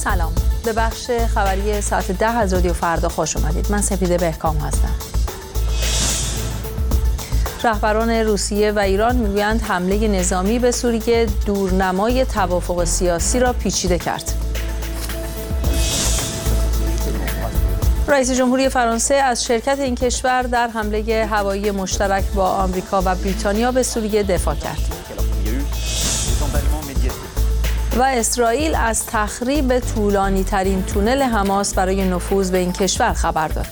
سلام، به بخش خبری ساعت 10 از رادیو فردا خوش اومدید. من سپیده بهکام هستم. رهبران روسیه و ایران میگویند حمله نظامی به سوریه دورنمای توافق سیاسی را پیچیده کرد. رئیس جمهوری فرانسه از شرکت این کشور در حمله هوایی مشترک با آمریکا و بریتانیا به سوریه دفاع کرد. و اسرائیل از تخریب طولانی ترین تونل حماس برای نفوذ به این کشور خبر داد.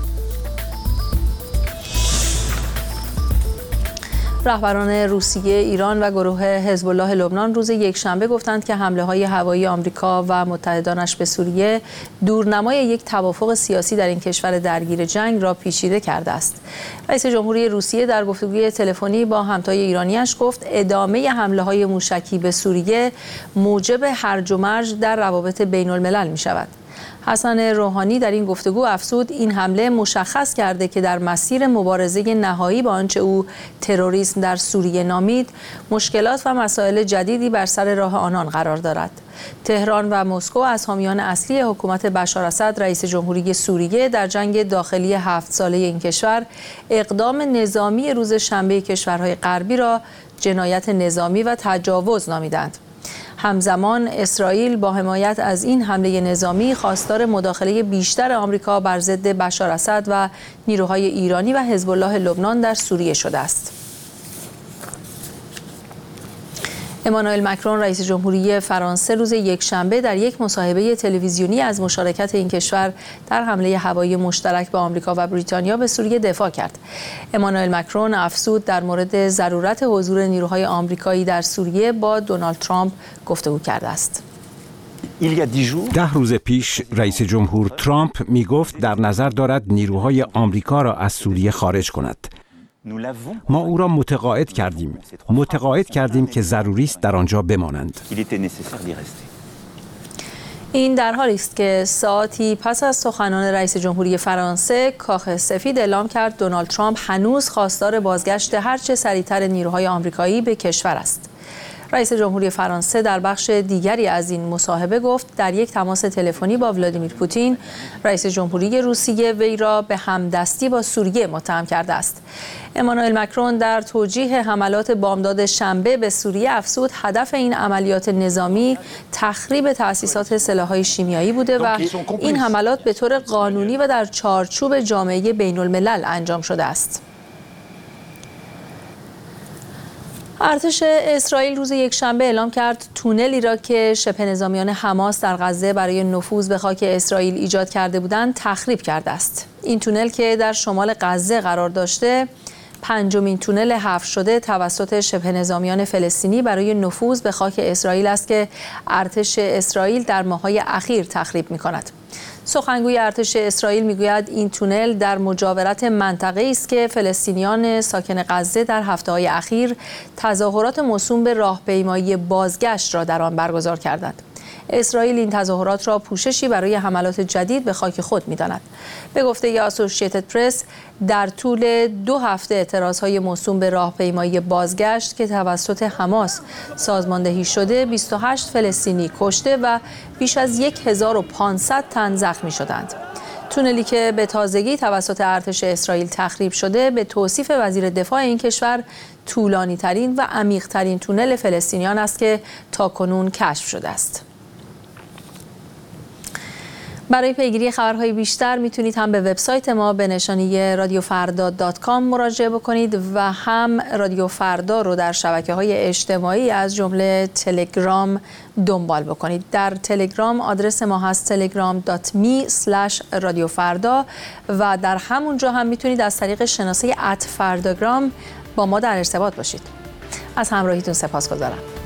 رهبران روسیه، ایران و گروه حزب الله لبنان روز یکشنبه گفتند که حمله‌های هوایی آمریکا و متحدانش به سوریه دورنمای یک توافق سیاسی در این کشور درگیر جنگ را پیچیده کرده است. رئیس جمهوری روسیه در گفتگوی تلفنی با همتای ایرانیش گفت ادامه حمله‌های موشکی به سوریه موجب هرج و مرج در روابط بین‌الملل می‌شود. حسن روحانی در این گفتگو افزود این حمله مشخص کرده که در مسیر مبارزه نهایی با آنچه او تروریسم در سوریه نامید، مشکلات و مسائل جدیدی بر سر راه آنان قرار دارد. تهران و مسکو از حامیان اصلی حکومت بشار اسد رئیس جمهوری سوریه در جنگ داخلی 7 ساله این کشور اقدام نظامی روز شنبه کشورهای غربی را جنایت نظامی و تجاوز نامیدند. همزمان اسرائیل با حمایت از این حمله نظامی خواستار مداخله بیشتر آمریکا بر ضد بشار اسد و نیروهای ایرانی و حزب الله لبنان در سوریه شده است. امانوئل مکرون رئیس جمهوری فرانسه روز یکشنبه در یک مصاحبه تلویزیونی از مشارکت این کشور در حمله هوایی مشترک به آمریکا و بریتانیا به سوریه دفاع کرد. امانوئل مکرون افزود در مورد ضرورت حضور نیروهای آمریکایی در سوریه با دونالد ترامپ گفتگو کرده است. 10 روز پیش رئیس جمهور ترامپ می گفت در نظر دارد نیروهای آمریکا را از سوریه خارج کند. ما او را متقاعد کردیم که ضروری است در آنجا بمانند. این در حالی است که ساعتی پس از سخنان رئیس جمهوری فرانسه، کاخ سفید اعلام کرد دونالد ترامپ هنوز خواستار بازگشت هرچه سریعتر نیروهای آمریکایی به کشور است. رئیس جمهوری فرانسه در بخش دیگری از این مصاحبه گفت در یک تماس تلفنی با ولادیمیر پوتین، رئیس جمهوری روسیه وی را به همدستی با سوریه متهم کرده است. امانوئل مکرون در توجیه حملات بامداد شنبه به سوریه افزود هدف این عملیات نظامی تخریب تأسیسات سلاح‌های شیمیایی بوده و این حملات به طور قانونی و در چارچوب جامعه بین‌الملل انجام شده است. ارتش اسرائیل روز یکشنبه اعلام کرد تونلی را که شبه نظامیان حماس در غزه برای نفوذ به خاک اسرائیل ایجاد کرده بودند تخریب کرده است. این تونل که در شمال غزه قرار داشته، 5مین تونل حفر شده توسط شبه نظامیان فلسطینی برای نفوذ به خاک اسرائیل است که ارتش اسرائیل در ماه‌های اخیر تخریب می‌کند. سخنگوی ارتش اسرائیل میگوید این تونل در مجاورت منطقه‌ای است که فلسطینیان ساکن غزه در هفته‌های اخیر تظاهرات موسوم به راهپیمایی بازگشت را در آن برگزار کردند. اسرائیل این تظاهرات را پوششی برای حملات جدید به خاک خود می‌داند. به گفته اسوسییتد پرس، در طول 2 هفته اعتراضهای موسوم به راهپیمایی بازگشت که توسط حماس سازماندهی شده، 28 فلسطینی کشته و بیش از 1500 تن زخمی شدند. تونلی که به تازگی توسط ارتش اسرائیل تخریب شده، به توصیف وزیر دفاع این کشور طولانی‌ترین و عمیق‌ترین تونل فلسطینیان است که تاکنون کشف شده است. برای پیگیری خبرهای بیشتر میتونید هم به وبسایت ما به نشانی radiofarda.com مراجعه بکنید و هم رادیو فردا رو در شبکه‌های اجتماعی از جمله تلگرام دنبال بکنید. در تلگرام آدرس ما هست telegram.me/radiofarda و در همونجا هم میتونید از طریق شناسه @فرداگرام با ما در ارتباط باشید. از همراهیتون سپاسگزارم.